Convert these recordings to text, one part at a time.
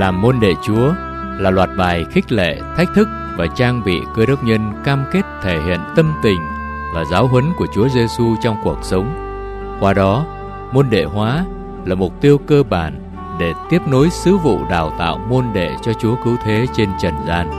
Làm môn đệ Chúa là loạt bài khích lệ, thách thức và trang bị Cơ đốc nhân cam kết thể hiện tâm tình và giáo huấn của Chúa Giêsu trong cuộc sống. Qua đó, môn đệ hóa là mục tiêu cơ bản để tiếp nối sứ vụ đào tạo môn đệ cho Chúa Cứu Thế trên trần gian.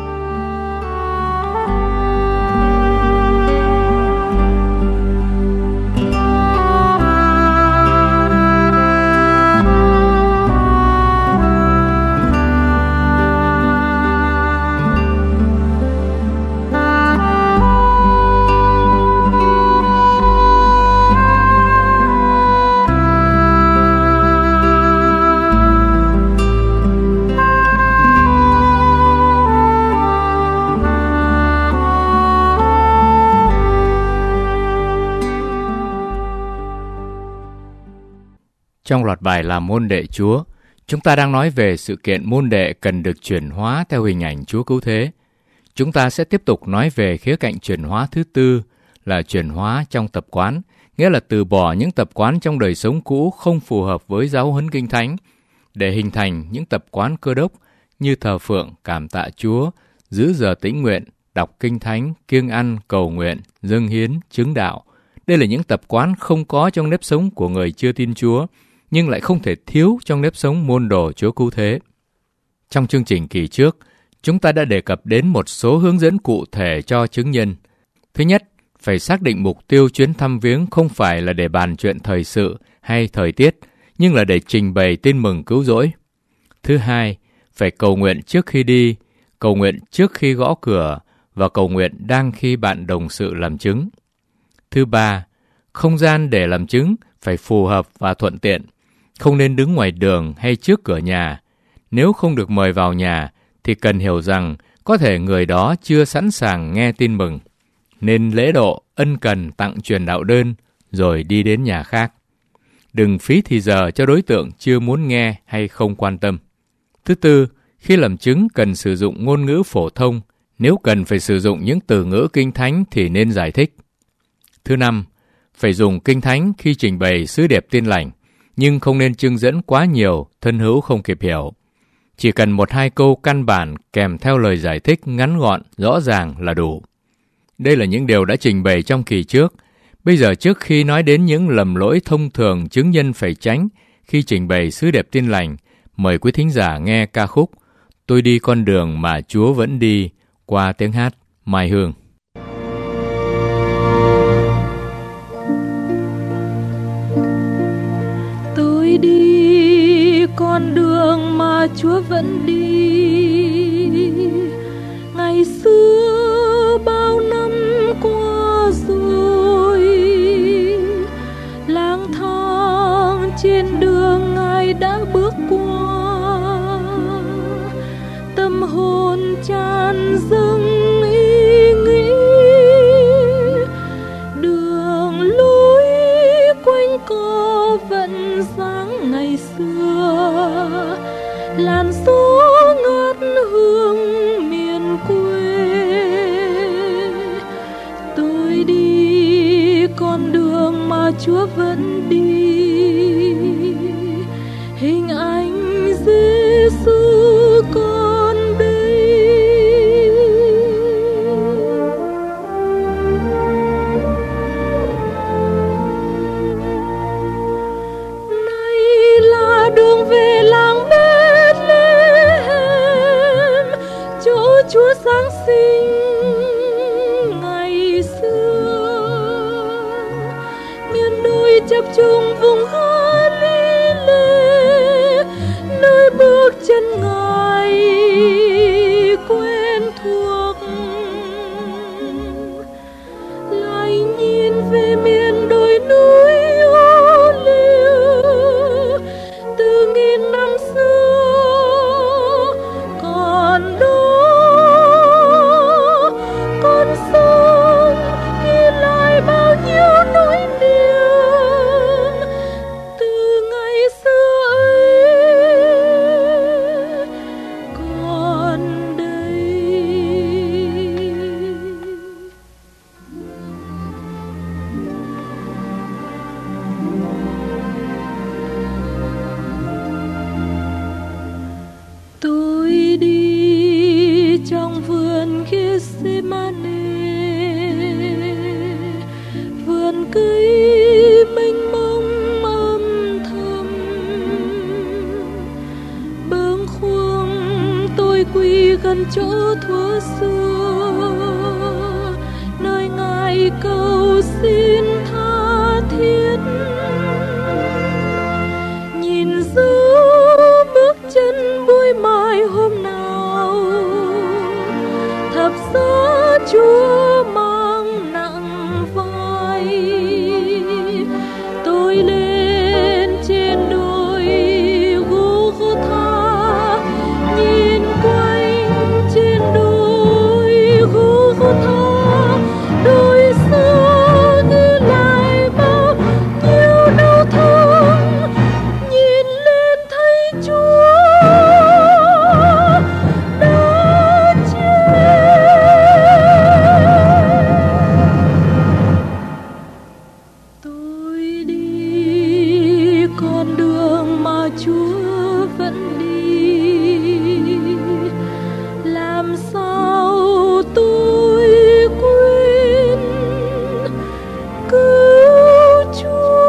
Trong loạt bài làm môn đệ Chúa, chúng ta đang nói về sự kiện môn đệ cần được chuyển hóa theo hình ảnh Chúa Cứu Thế. Chúng ta sẽ tiếp tục nói về khía cạnh chuyển hóa thứ tư là chuyển hóa trong tập quán, nghĩa là từ bỏ những tập quán trong đời sống cũ không phù hợp với giáo huấn Kinh Thánh để hình thành những tập quán Cơ đốc như thờ phượng, cảm tạ Chúa, giữ giờ tĩnh nguyện, đọc Kinh Thánh, kiêng ăn, cầu nguyện, dâng hiến, chứng đạo. Đây là những tập quán không có trong nếp sống của người chưa tin Chúa, nhưng lại không thể thiếu trong nếp sống môn đồ Chúa Cứu Thế. Trong chương trình kỳ trước, chúng ta đã đề cập đến một số hướng dẫn cụ thể cho chứng nhân. Thứ nhất, phải xác định mục tiêu chuyến thăm viếng không phải là để bàn chuyện thời sự hay thời tiết, nhưng là để trình bày tin mừng cứu rỗi. Thứ hai, phải cầu nguyện trước khi đi, cầu nguyện trước khi gõ cửa và cầu nguyện đang khi bạn đồng sự làm chứng. Thứ ba, không gian để làm chứng phải phù hợp và thuận tiện. Không nên đứng ngoài đường hay trước cửa nhà. Nếu không được mời vào nhà thì cần hiểu rằng có thể người đó chưa sẵn sàng nghe tin mừng. Nên lễ độ, ân cần tặng truyền đạo đơn rồi đi đến nhà khác. Đừng phí thì giờ cho đối tượng chưa muốn nghe hay không quan tâm. Thứ tư, khi làm chứng cần sử dụng ngôn ngữ phổ thông. Nếu cần phải sử dụng những từ ngữ Kinh Thánh thì nên giải thích. Thứ năm, phải dùng Kinh Thánh khi trình bày sứ điệp tin lành, nhưng không nên trưng dẫn quá nhiều, thân hữu không kịp hiểu. Chỉ cần 1-2 câu căn bản kèm theo lời giải thích ngắn gọn, rõ ràng là đủ. Đây là những điều đã trình bày trong kỳ trước. Bây giờ trước khi nói đến những lầm lỗi thông thường chứng nhân phải tránh khi trình bày sứ điệp tin lành, mời quý thính giả nghe ca khúc Tôi đi con đường mà Chúa vẫn đi qua tiếng hát Mai Hương. Tôi đi con đường mà Chúa vẫn đi, ngày xưa bao năm qua rồi, lang thang trên đường Ngài đã bước qua, tâm hồn tràn dâng ý nghĩ, đường lối quanh co vẫn dáng ngày xưa, làn gió ngát hương miền quê. Tôi đi con đường mà Chúa vẫn đi, hình ảnh Giêsu con đây. Này là đường về làng Bethlehem, chỗ Chúa Giáng sinh ngày xưa. Miền núi chập trùng vùng Galilee, nơi bước chân Ngài quen thuộc. Lại nhìn về miền đồi núi ô liu, từ nghìn năm xưa còn đó, con sông ghi lại bao nhiêu nỗi niềm, Gethsemane, vườn cây mênh mông âm thầm, bâng khuâng tôi quy gần chỗ thuở xưa, nơi Ngài cầu xin tha thiết. Nhìn giữ bước chân buổi mai hôm nào, thập giá Chúa mang nặng vai, tôi lên trên đồi Gô-gô-tha, nhìn quanh trên đồi Gô-gô-tha, đồi xưa ghi lại bao nhiêu đau thương, nhìn lên thấy Chúa đã chết. Tôi đi con đường mà Chúa vẫn đi, làm sao tôi quên cứu Chúa.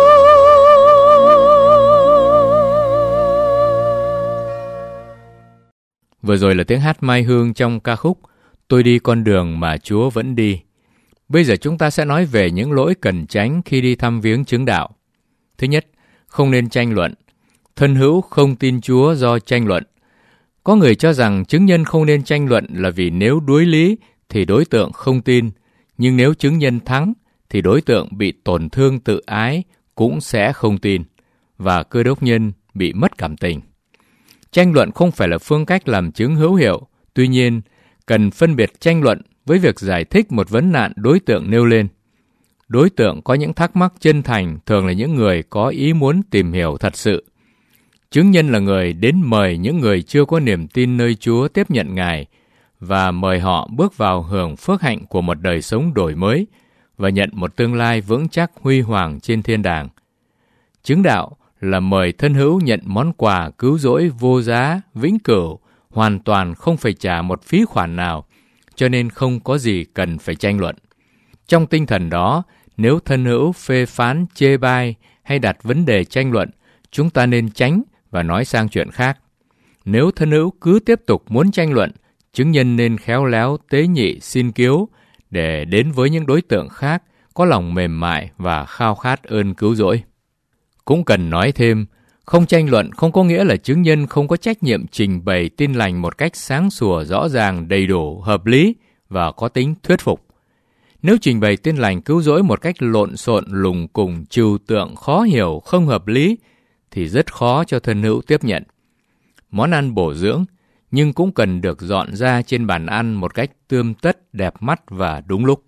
Vừa rồi là tiếng hát Mai Hương trong ca khúc Tôi đi con đường mà Chúa vẫn đi. Bây giờ chúng ta sẽ nói về những lỗi cần tránh khi đi thăm viếng chứng đạo. Thứ nhất, không nên tranh luận. Thân hữu không tin Chúa do tranh luận. Có người cho rằng chứng nhân không nên tranh luận là vì nếu đối lý thì đối tượng không tin, nhưng nếu chứng nhân thắng thì đối tượng bị tổn thương tự ái cũng sẽ không tin, và cơ đốc nhân bị mất cảm tình. Tranh luận không phải là phương cách làm chứng hữu hiệu, tuy nhiên, cần phân biệt tranh luận với việc giải thích một vấn nạn đối tượng nêu lên. Đối tượng có những thắc mắc chân thành thường là những người có ý muốn tìm hiểu thật sự. Chứng nhân là người đến mời những người chưa có niềm tin nơi Chúa tiếp nhận Ngài và mời họ bước vào hưởng phước hạnh của một đời sống đổi mới và nhận một tương lai vững chắc huy hoàng trên thiên đàng. Chứng đạo là mời thân hữu nhận món quà cứu rỗi vô giá, vĩnh cửu, hoàn toàn không phải trả một phí khoản nào, cho nên không có gì cần phải tranh luận. Trong tinh thần đó, nếu thân hữu phê phán, chê bai hay đặt vấn đề tranh luận, chúng ta nên tránh và nói sang chuyện khác. Nếu thân hữu cứ tiếp tục muốn tranh luận, chứng nhân nên khéo léo tế nhị xin cứu để đến với những đối tượng khác có lòng mềm mại và khao khát ơn cứu rỗi. Cũng cần nói thêm, không tranh luận không có nghĩa là chứng nhân không có trách nhiệm trình bày tin lành một cách sáng sủa, rõ ràng, đầy đủ, hợp lý và có tính thuyết phục. Nếu trình bày tin lành cứu rỗi một cách lộn xộn, lùng cùng, trừu tượng, khó hiểu, không hợp lý, thì rất khó cho thân hữu tiếp nhận. Món ăn bổ dưỡng, nhưng cũng cần được dọn ra trên bàn ăn một cách tươm tất, đẹp mắt và đúng lúc.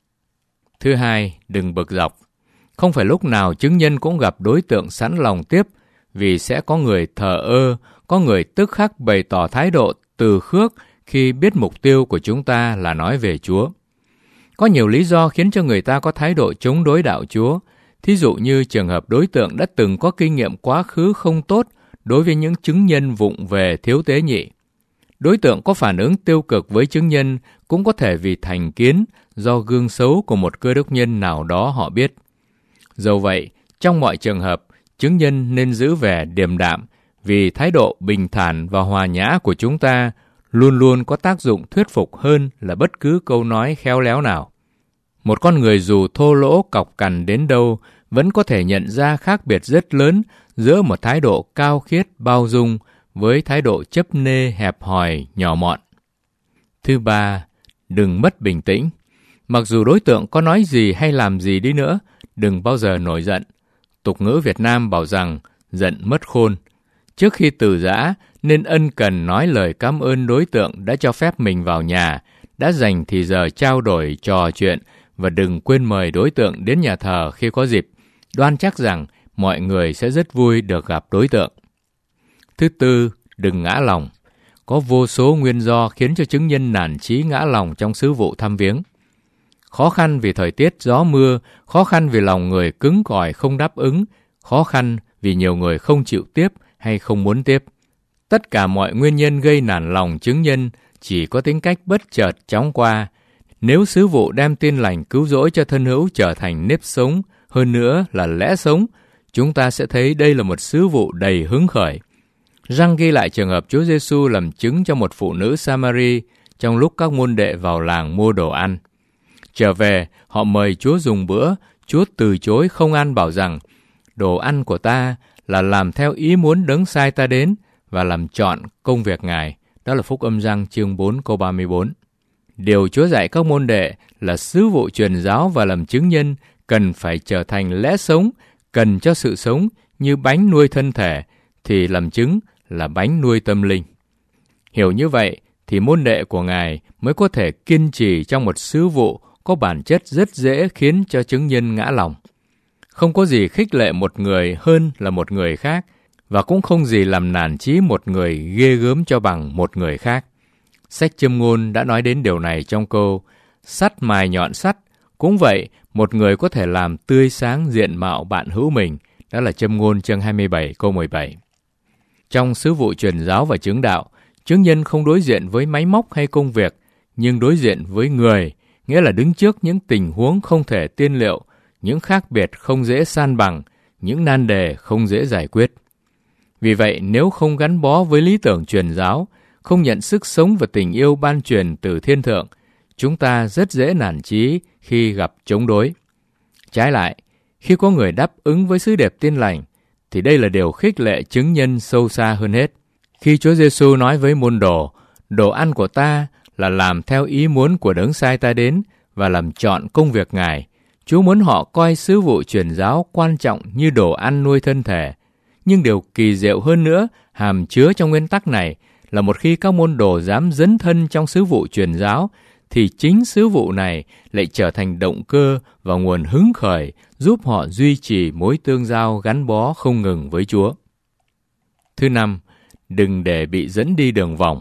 Thứ hai, đừng bực dọc. Không phải lúc nào chứng nhân cũng gặp đối tượng sẵn lòng tiếp, vì sẽ có người thờ ơ, có người tức khắc bày tỏ thái độ từ khước khi biết mục tiêu của chúng ta là nói về Chúa. Có nhiều lý do khiến cho người ta có thái độ chống đối đạo Chúa, thí dụ như trường hợp đối tượng đã từng có kinh nghiệm quá khứ không tốt đối với những chứng nhân vụng về, thiếu tế nhị. Đối tượng có phản ứng tiêu cực với chứng nhân cũng có thể vì thành kiến do gương xấu của một cơ đốc nhân nào đó họ biết. Dẫu vậy, trong mọi trường hợp, chứng nhân nên giữ vẻ điềm đạm vì thái độ bình thản và hòa nhã của chúng ta luôn luôn có tác dụng thuyết phục hơn là bất cứ câu nói khéo léo nào. Một con người dù thô lỗ cọc cằn đến đâu vẫn có thể nhận ra khác biệt rất lớn giữa một thái độ cao khiết bao dung với thái độ chấp nê hẹp hòi nhỏ mọn. Thứ ba, đừng mất bình tĩnh. Mặc dù đối tượng có nói gì hay làm gì đi nữa, đừng bao giờ nổi giận. Tục ngữ Việt Nam bảo rằng giận mất khôn. Trước khi từ giã, nên ân cần nói lời cảm ơn đối tượng đã cho phép mình vào nhà, đã dành thì giờ trao đổi, trò chuyện và đừng quên mời đối tượng đến nhà thờ khi có dịp. Đoan chắc rằng mọi người sẽ rất vui được gặp đối tượng. Thứ tư, đừng ngã lòng. Có vô số nguyên do khiến cho chứng nhân nản chí ngã lòng trong sứ vụ thăm viếng. Khó khăn vì thời tiết gió mưa, khó khăn vì lòng người cứng cỏi không đáp ứng, khó khăn vì nhiều người không chịu tiếp hay không muốn tiếp. Tất cả mọi nguyên nhân gây nản lòng chứng nhân chỉ có tính cách bất chợt chóng qua. Nếu sứ vụ đem tin lành cứu rỗi cho thân hữu trở thành nếp sống, hơn nữa là lẽ sống, chúng ta sẽ thấy đây là một sứ vụ đầy hứng khởi. Răng ghi lại trường hợp Chúa Giêsu làm chứng cho một phụ nữ Samari trong lúc các môn đệ vào làng mua đồ ăn. Trở về, họ mời Chúa dùng bữa, Chúa từ chối không ăn, bảo rằng đồ ăn của ta là làm theo ý muốn đấng sai ta đến và làm trọn công việc Ngài. Đó là Phúc Âm Giăng chương 4 câu 34. Điều Chúa dạy các môn đệ là sứ vụ truyền giáo và làm chứng nhân cần phải trở thành lẽ sống, cần cho sự sống như bánh nuôi thân thể, thì làm chứng là bánh nuôi tâm linh. Hiểu như vậy thì môn đệ của Ngài mới có thể kiên trì trong một sứ vụ có bản chất rất dễ khiến cho chứng nhân ngã lòng. Không có gì khích lệ một người hơn là một người khác, và cũng không gì làm nản chí một người ghê gớm cho bằng một người khác. Sách Châm Ngôn đã nói đến điều này trong câu sắt mài nhọn sắt. Cũng vậy, một người có thể làm tươi sáng diện mạo bạn hữu mình. Đó là Châm Ngôn chương 27 câu 17. Trong sứ vụ truyền giáo và chứng đạo, chứng nhân không đối diện với máy móc hay công việc, nhưng đối diện với người, nghĩa là đứng trước những tình huống không thể tiên liệu, những khác biệt không dễ san bằng, những nan đề không dễ giải quyết. Vì vậy, nếu không gắn bó với lý tưởng truyền giáo, không nhận sức sống và tình yêu ban truyền từ thiên thượng, chúng ta rất dễ nản chí khi gặp chống đối. Trái lại, khi có người đáp ứng với sứ điệp tin lành, thì đây là điều khích lệ chứng nhân sâu xa hơn hết. Khi Chúa Giêsu nói với môn đồ, đồ ăn của ta là làm theo ý muốn của đấng sai ta đến và làm trọn công việc Ngài, Chúa muốn họ coi sứ vụ truyền giáo quan trọng như đồ ăn nuôi thân thể. Nhưng điều kỳ diệu hơn nữa, hàm chứa trong nguyên tắc này là một khi các môn đồ dám dấn thân trong sứ vụ truyền giáo, thì chính sứ vụ này lại trở thành động cơ và nguồn hứng khởi giúp họ duy trì mối tương giao gắn bó không ngừng với Chúa. Thứ năm, đừng để bị dẫn đi đường vòng.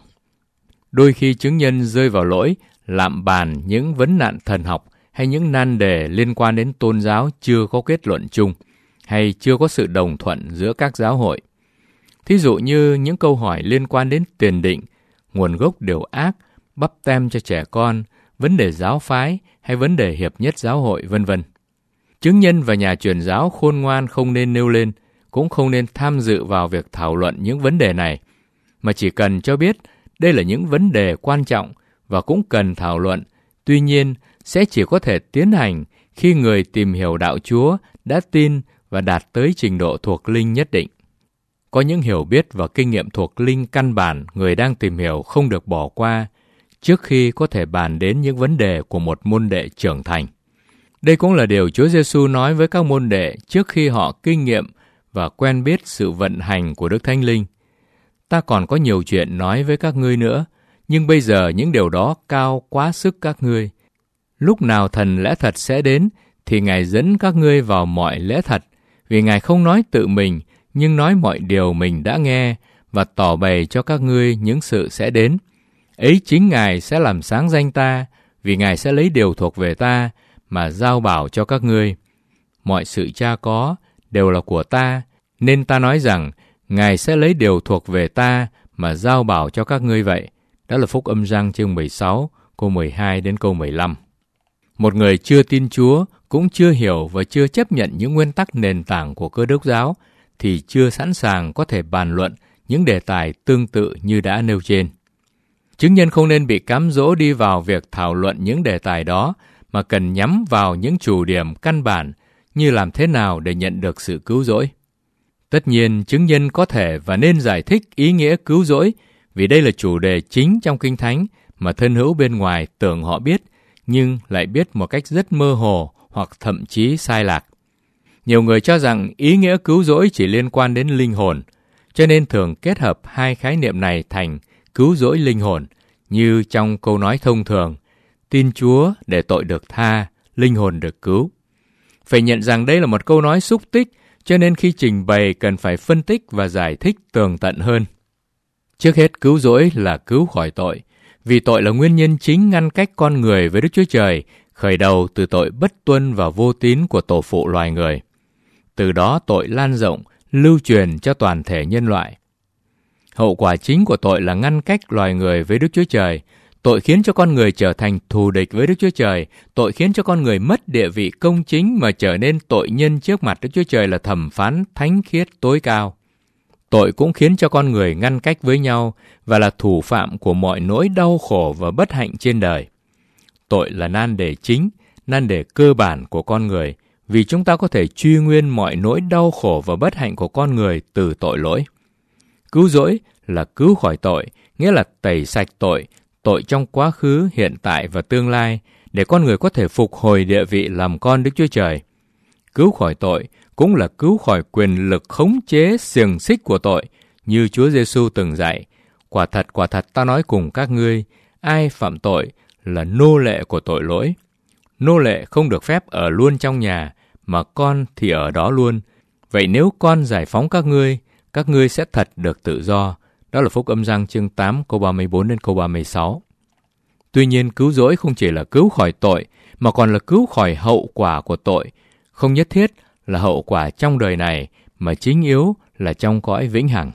Đôi khi chứng nhân rơi vào lỗi lạm bàn những vấn nạn thần học hay những nan đề liên quan đến tôn giáo chưa có kết luận chung, hay chưa có sự đồng thuận giữa các giáo hội. Thí dụ như những câu hỏi liên quan đến tiền định, nguồn gốc điều ác, bắp tem cho trẻ con, vấn đề giáo phái hay vấn đề hiệp nhất giáo hội, vân vân. Chứng nhân và nhà truyền giáo khôn ngoan không nên nêu lên, cũng không nên tham dự vào việc thảo luận những vấn đề này, mà chỉ cần cho biết đây là những vấn đề quan trọng và cũng cần thảo luận. Tuy nhiên, sẽ chỉ có thể tiến hành khi người tìm hiểu đạo Chúa đã tin và đạt tới trình độ thuộc linh nhất định. Có những hiểu biết và kinh nghiệm thuộc linh căn bản người đang tìm hiểu không được bỏ qua trước khi có thể bàn đến những vấn đề của một môn đệ trưởng thành. Đây cũng là điều Chúa Giêsu nói với các môn đệ trước khi họ kinh nghiệm và quen biết sự vận hành của Đức Thánh Linh. Ta còn có nhiều chuyện nói với các ngươi nữa, nhưng bây giờ những điều đó cao quá sức các ngươi. Lúc nào thần lẽ thật sẽ đến, thì Ngài dẫn các ngươi vào mọi lẽ thật, vì Ngài không nói tự mình, nhưng nói mọi điều mình đã nghe và tỏ bày cho các ngươi những sự sẽ đến. Ấy chính Ngài sẽ làm sáng danh ta, vì Ngài sẽ lấy điều thuộc về ta mà giao bảo cho các ngươi. Mọi sự Cha có đều là của ta, nên ta nói rằng Ngài sẽ lấy điều thuộc về ta mà giao bảo cho các ngươi vậy. Đó là Phúc Âm Giăng chương 16, câu 12 đến câu 15. Một người chưa tin Chúa, cũng chưa hiểu và chưa chấp nhận những nguyên tắc nền tảng của Cơ Đốc giáo, thì chưa sẵn sàng có thể bàn luận những đề tài tương tự như đã nêu trên. Chứng nhân không nên bị cám dỗ đi vào việc thảo luận những đề tài đó, mà cần nhắm vào những chủ điểm căn bản như làm thế nào để nhận được sự cứu rỗi. Tất nhiên, chứng nhân có thể và nên giải thích ý nghĩa cứu rỗi, vì đây là chủ đề chính trong Kinh Thánh mà thân hữu bên ngoài tưởng họ biết, nhưng lại biết một cách rất mơ hồ hoặc thậm chí sai lạc. Nhiều người cho rằng ý nghĩa cứu rỗi chỉ liên quan đến linh hồn, cho nên thường kết hợp hai khái niệm này thành cứu rỗi linh hồn, như trong câu nói thông thường, tin Chúa để tội được tha, linh hồn được cứu. Phải nhận rằng đây là một câu nói xúc tích, cho nên khi trình bày cần phải phân tích và giải thích tường tận hơn. Trước hết, cứu rỗi là cứu khỏi tội, vì tội là nguyên nhân chính ngăn cách con người với Đức Chúa Trời, khởi đầu từ tội bất tuân và vô tín của tổ phụ loài người. Từ đó tội lan rộng, lưu truyền cho toàn thể nhân loại. Hậu quả chính của tội là ngăn cách loài người với Đức Chúa Trời. Tội khiến cho con người trở thành thù địch với Đức Chúa Trời. Tội khiến cho con người mất địa vị công chính mà trở nên tội nhân trước mặt Đức Chúa Trời là thẩm phán thánh khiết tối cao. Tội cũng khiến cho con người ngăn cách với nhau và là thủ phạm của mọi nỗi đau khổ và bất hạnh trên đời. Tội là nan đề chính, nan đề cơ bản của con người, vì chúng ta có thể truy nguyên mọi nỗi đau khổ và bất hạnh của con người từ tội lỗi. Cứu rỗi là cứu khỏi tội, nghĩa là tẩy sạch tội, tội trong quá khứ, hiện tại và tương lai, để con người có thể phục hồi địa vị làm con Đức Chúa Trời. Cứu khỏi tội cũng là cứu khỏi quyền lực khống chế xiềng xích của tội, như Chúa Giêsu từng dạy. Quả thật ta nói cùng các ngươi, ai phạm tội là nô lệ của tội lỗi. Nô lệ không được phép ở luôn trong nhà, mà con thì ở đó luôn. Vậy nếu con giải phóng các ngươi sẽ thật được tự do. Đó là Phúc Âm Giăng chương 8 câu 34 đến câu 36. Tuy nhiên, cứu rỗi không chỉ là cứu khỏi tội, mà còn là cứu khỏi hậu quả của tội. Không nhất thiết là hậu quả trong đời này, mà chính yếu là trong cõi vĩnh hằng.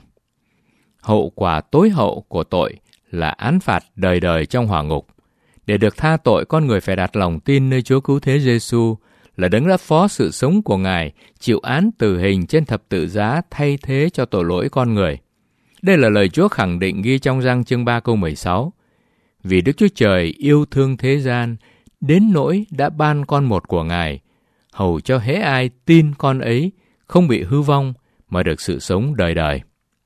Hậu quả tối hậu của tội là án phạt đời đời trong hỏa ngục. Để được tha tội, con người phải đặt lòng tin nơi Chúa Cứu Thế Giêsu, là Đấng đã phó sự sống của Ngài, chịu án tử hình trên thập tự giá thay thế cho tội lỗi con người. Đây là lời Chúa khẳng định ghi trong Giăng chương 3 câu 16. Vì Đức Chúa Trời yêu thương thế gian, đến nỗi đã ban con một của Ngài, hầu cho hễ ai tin con ấy không bị hư vong mà được sự sống đời đời.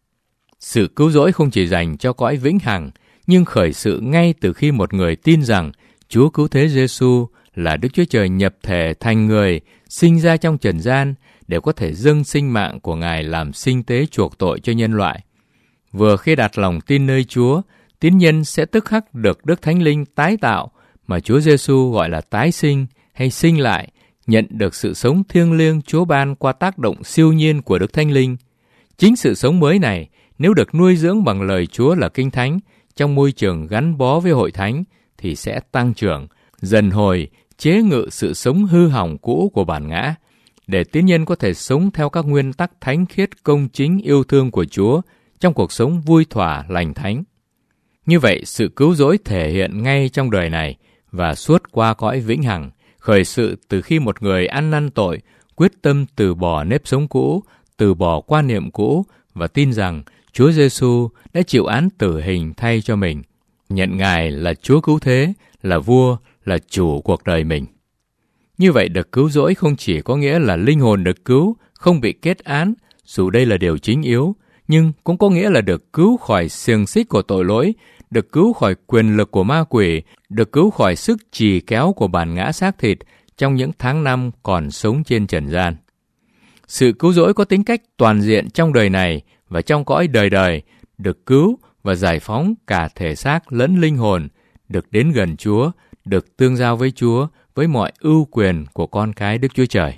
Sự cứu rỗi không chỉ dành cho cõi vĩnh hằng, nhưng khởi sự ngay từ khi một người tin rằng Chúa Cứu Thế Giêsu là Đức Chúa Trời nhập thể thành người, sinh ra trong trần gian để có thể dâng sinh mạng của Ngài làm sinh tế chuộc tội cho nhân loại. Vừa khi đặt lòng tin nơi Chúa, tín nhân sẽ tức khắc được Đức Thánh Linh tái tạo, mà Chúa Giêsu gọi là tái sinh hay sinh lại, nhận được sự sống thiêng liêng Chúa ban qua tác động siêu nhiên của Đức Thánh Linh. Chính sự sống mới này, nếu được nuôi dưỡng bằng lời Chúa là Kinh Thánh, trong môi trường gắn bó với hội thánh, thì sẽ tăng trưởng, dần hồi, chế ngự sự sống hư hỏng cũ của bản ngã, để tín nhân có thể sống theo các nguyên tắc thánh khiết công chính yêu thương của Chúa trong cuộc sống vui thỏa lành thánh. Như vậy, sự cứu rỗi thể hiện ngay trong đời này và suốt qua cõi vĩnh hằng, khởi sự từ khi một người ăn năn tội, quyết tâm từ bỏ nếp sống cũ, từ bỏ quan niệm cũ và tin rằng Chúa Giêsu đã chịu án tử hình thay cho mình, nhận Ngài là Chúa Cứu Thế, là Vua, là Chủ cuộc đời mình. Như vậy, được cứu rỗi không chỉ có nghĩa là linh hồn được cứu, không bị kết án, dù đây là điều chính yếu, nhưng cũng có nghĩa là được cứu khỏi xiềng xích của tội lỗi, được cứu khỏi quyền lực của ma quỷ, được cứu khỏi sức trì kéo của bản ngã xác thịt trong những tháng năm còn sống trên trần gian. Sự cứu rỗi có tính cách toàn diện trong đời này và trong cõi đời đời, được cứu và giải phóng cả thể xác lẫn linh hồn, được đến gần Chúa, được tương giao với Chúa với mọi ưu quyền của con cái Đức Chúa Trời.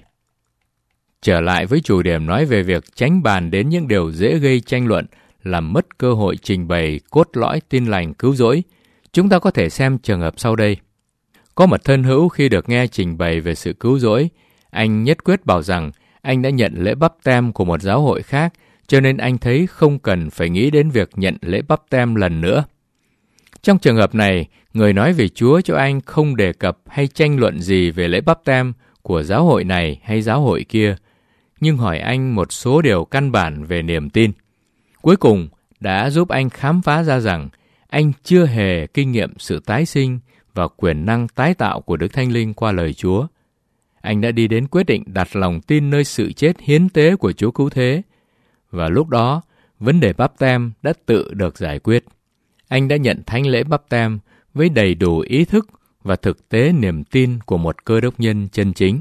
Trở lại với chủ điểm nói về việc tránh bàn đến những điều dễ gây tranh luận, làm mất cơ hội trình bày cốt lõi tin lành cứu rỗi, chúng ta có thể xem trường hợp sau đây. Có một thân hữu khi được nghe trình bày về sự cứu rỗi, anh nhất quyết bảo rằng anh đã nhận lễ báp têm của một giáo hội khác, cho nên anh thấy không cần phải nghĩ đến việc nhận lễ báp têm lần nữa. Trong trường hợp này, người nói về Chúa cho anh không đề cập hay tranh luận gì về lễ báp têm của giáo hội này hay giáo hội kia, nhưng hỏi anh một số điều căn bản về niềm tin. Cuối cùng, đã giúp anh khám phá ra rằng anh chưa hề kinh nghiệm sự tái sinh và quyền năng tái tạo của Đức Thánh Linh qua lời Chúa. Anh đã đi đến quyết định đặt lòng tin nơi sự chết hiến tế của Chúa Cứu Thế, và lúc đó, vấn đề báp têm đã tự được giải quyết. Anh đã nhận thánh lễ báp têm với đầy đủ ý thức và thực tế niềm tin của một cơ đốc nhân chân chính.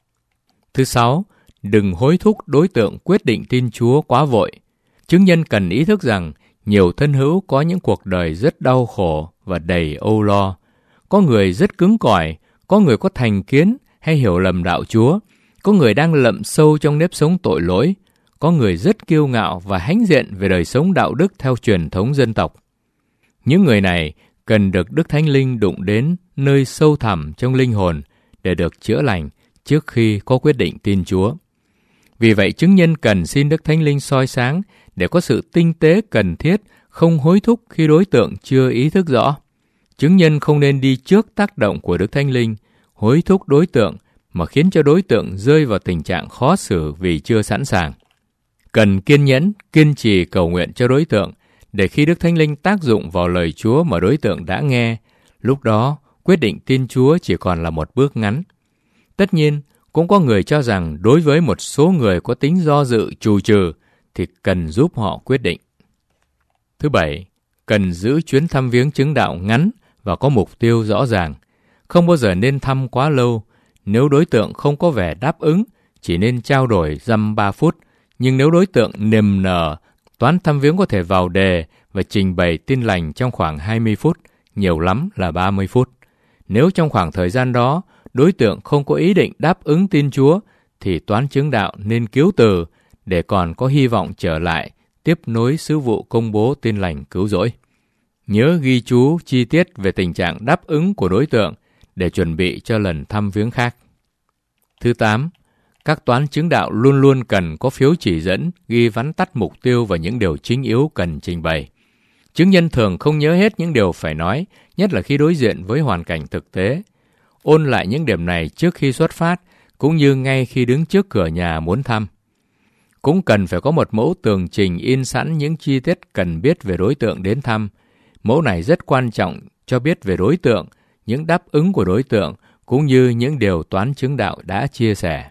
Thứ 6, đừng hối thúc đối tượng quyết định tin Chúa quá vội. Chứng nhân cần ý thức rằng nhiều thân hữu có những cuộc đời rất đau khổ và đầy âu lo. Có người rất cứng cỏi, có người có thành kiến hay hiểu lầm đạo Chúa, có người đang lậm sâu trong nếp sống tội lỗi, có người rất kiêu ngạo và hãnh diện về đời sống đạo đức theo truyền thống dân tộc. Những người này cần được Đức Thánh Linh đụng đến nơi sâu thẳm trong linh hồn để được chữa lành trước khi có quyết định tin Chúa. Vì vậy, chứng nhân cần xin Đức Thánh Linh soi sáng để có sự tinh tế cần thiết, không hối thúc khi đối tượng chưa ý thức rõ. Chứng nhân không nên đi trước tác động của Đức Thánh Linh, hối thúc đối tượng mà khiến cho đối tượng rơi vào tình trạng khó xử vì chưa sẵn sàng. Cần kiên nhẫn, kiên trì cầu nguyện cho đối tượng, để khi Đức Thánh Linh tác dụng vào lời Chúa mà đối tượng đã nghe, lúc đó quyết định tin Chúa chỉ còn là một bước ngắn. Tất nhiên, cũng có người cho rằng đối với một số người có tính do dự trù trừ thì cần giúp họ quyết định. Thứ bảy, cần giữ chuyến thăm viếng chứng đạo ngắn và có mục tiêu rõ ràng. Không bao giờ nên thăm quá lâu. Nếu đối tượng không có vẻ đáp ứng, chỉ nên trao đổi dăm 3 phút. Nhưng nếu đối tượng niềm nở, toán thăm viếng có thể vào đề và trình bày tin lành trong khoảng 20 phút, nhiều lắm là 30 phút. Nếu trong khoảng thời gian đó, đối tượng không có ý định đáp ứng tin Chúa, thì toán chứng đạo nên cứu từ để còn có hy vọng trở lại, tiếp nối sứ vụ công bố tin lành cứu rỗi. Nhớ ghi chú chi tiết về tình trạng đáp ứng của đối tượng để chuẩn bị cho lần thăm viếng khác. Thứ 8, các toán chứng đạo luôn luôn cần có phiếu chỉ dẫn, ghi vắn tắt mục tiêu và những điều chính yếu cần trình bày. Chứng nhân thường không nhớ hết những điều phải nói, nhất là khi đối diện với hoàn cảnh thực tế. Ôn lại những điểm này trước khi xuất phát, cũng như ngay khi đứng trước cửa nhà muốn thăm. Cũng cần phải có một mẫu tường trình in sẵn những chi tiết cần biết về đối tượng đến thăm. Mẫu này rất quan trọng cho biết về đối tượng, những đáp ứng của đối tượng, cũng như những điều toán chứng đạo đã chia sẻ.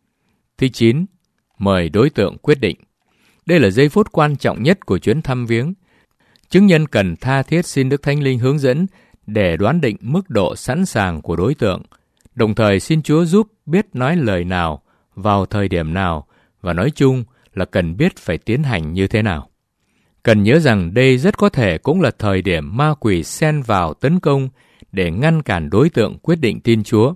Thứ 9, mời đối tượng quyết định. Đây là giây phút quan trọng nhất của chuyến thăm viếng. Chứng nhân cần tha thiết xin Đức Thánh Linh hướng dẫn để đoán định mức độ sẵn sàng của đối tượng, đồng thời xin Chúa giúp biết nói lời nào, vào thời điểm nào, và nói chung là cần biết phải tiến hành như thế nào. Cần nhớ rằng đây rất có thể cũng là thời điểm ma quỷ xen vào tấn công để ngăn cản đối tượng quyết định tin Chúa.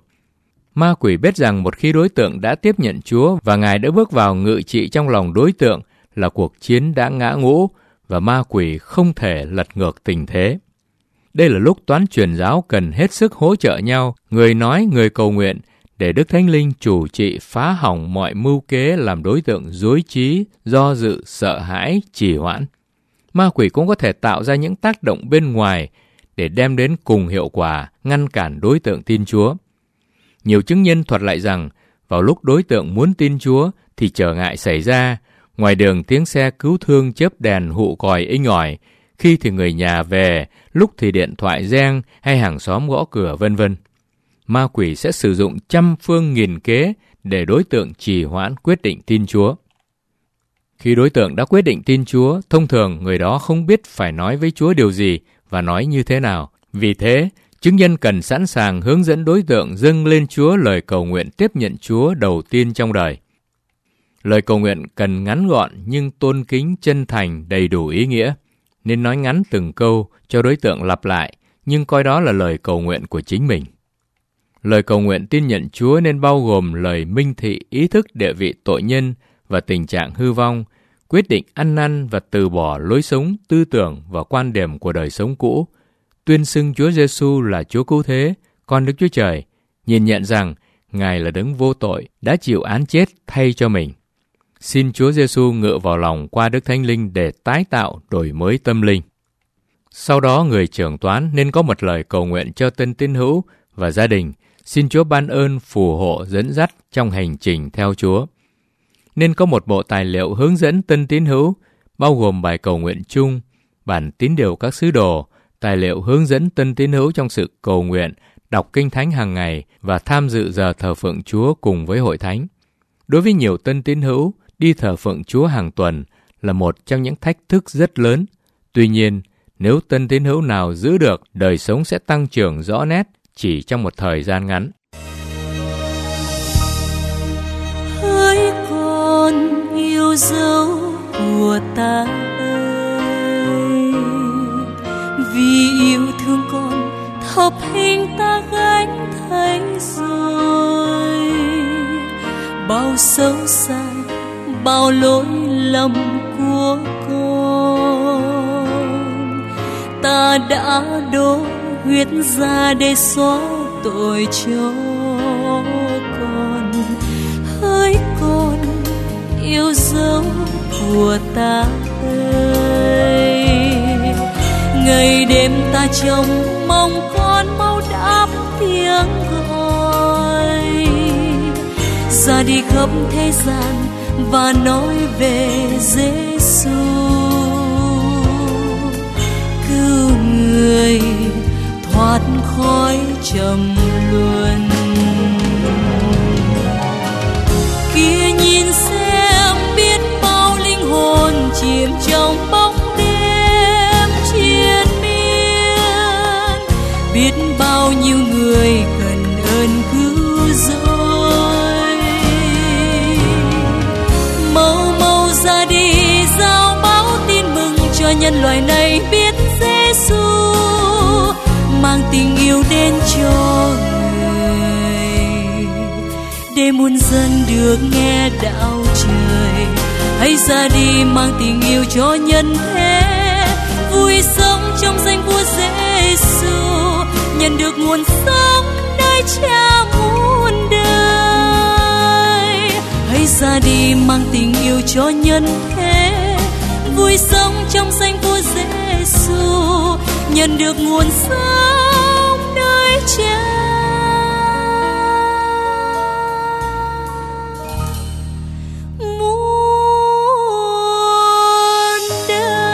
Ma quỷ biết rằng một khi đối tượng đã tiếp nhận Chúa và Ngài đã bước vào ngự trị trong lòng đối tượng là cuộc chiến đã ngã ngũ và ma quỷ không thể lật ngược tình thế. Đây là lúc toán truyền giáo cần hết sức hỗ trợ nhau, người nói người cầu nguyện, để Đức Thánh Linh chủ trị phá hỏng mọi mưu kế làm đối tượng rối trí, do dự, sợ hãi, trì hoãn. Ma quỷ cũng có thể tạo ra những tác động bên ngoài để đem đến cùng hiệu quả ngăn cản đối tượng tin Chúa. Nhiều chứng nhân thuật lại rằng vào lúc đối tượng muốn tin Chúa thì trở ngại xảy ra, ngoài đường tiếng xe cứu thương chớp đèn hụ còi inh ỏi, khi thì người nhà về, lúc thì điện thoại reng hay hàng xóm gõ cửa vân vân. Ma quỷ sẽ sử dụng trăm phương nghìn kế để đối tượng trì hoãn quyết định tin Chúa. Khi đối tượng đã quyết định tin Chúa, thông thường người đó không biết phải nói với Chúa điều gì và nói như thế nào. Vì thế, chứng nhân cần sẵn sàng hướng dẫn đối tượng dâng lên Chúa lời cầu nguyện tiếp nhận Chúa đầu tiên trong đời. Lời cầu nguyện cần ngắn gọn nhưng tôn kính, chân thành, đầy đủ ý nghĩa. Nên nói ngắn từng câu cho đối tượng lặp lại, nhưng coi đó là lời cầu nguyện của chính mình. Lời cầu nguyện tin nhận Chúa nên bao gồm lời minh thị ý thức địa vị tội nhân và tình trạng hư vong, quyết định ăn năn và từ bỏ lối sống, tư tưởng và quan điểm của đời sống cũ, tuyên xưng Chúa Giêsu là Chúa Cứu Thế, Con Đức Chúa Trời, nhìn nhận rằng Ngài là đấng vô tội đã chịu án chết thay cho mình. Xin Chúa Giêsu ngự vào lòng qua Đức Thánh Linh để tái tạo, đổi mới tâm linh. Sau đó người trưởng toán nên có một lời cầu nguyện cho tân tín hữu và gia đình, xin Chúa ban ơn phù hộ dẫn dắt trong hành trình theo Chúa. Nên có một bộ tài liệu hướng dẫn tân tín hữu, bao gồm bài cầu nguyện chung, bản tín điều các sứ đồ, tài liệu hướng dẫn tân tín hữu trong sự cầu nguyện, đọc kinh thánh hàng ngày và tham dự giờ thờ phượng Chúa cùng với hội thánh. Đối với nhiều tân tín hữu, đi thờ phượng Chúa hàng tuần là một trong những thách thức rất lớn. Tuy nhiên, nếu tân tín hữu nào giữ được, đời sống sẽ tăng trưởng rõ nét chỉ trong một thời gian ngắn. Hỡi con yêu dấu của ta ơi, vì yêu thương con thập hình ta gánh thấy rồi, bao xấu xa, bao lỗi lầm của con, ta đã đổ huyết ra để xóa tội cho con. Hỡi con yêu dấu của ta thầy. Ngày đêm ta trông mong con mau đáp tiếng gọi, ra đi khắp thế gian và nói về Giêsu cứu người thoát khỏi trầm luân. Kia nhìn xem biết bao linh hồn chìm trong bóng đêm triền miên, biết bao nhiêu người cần ơn cứu rỗi. Mau mau ra đi giao báo tin mừng cho nhân loại này biết Giêsu mang tình yêu đến cho người, để muôn dân được nghe đạo trời. Hãy ra đi mang tình yêu cho nhân thế, vui sống trong danh vua Giêsu, nhận được nguồn sống nơi Cha muôn đời. Hãy ra đi mang tình yêu cho nhân thế, vui sống trong danh vua Giêsu, nhận được nguồn sống nơi Cha muôn đời.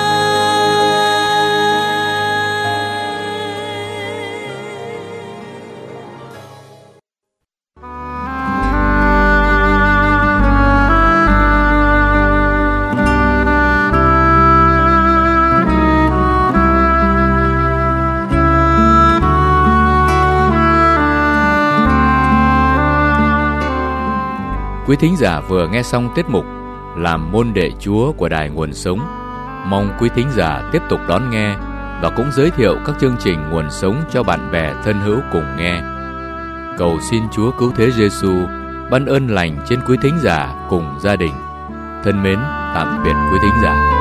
Quý thính giả vừa nghe xong tiết mục Làm môn đệ Chúa của Đài Nguồn Sống. Mong quý thính giả tiếp tục đón nghe và cũng giới thiệu các chương trình Nguồn Sống cho bạn bè thân hữu cùng nghe. Cầu xin Chúa Cứu Thế Giêsu ban ơn lành trên quý thính giả cùng gia đình. Thân mến, tạm biệt quý thính giả.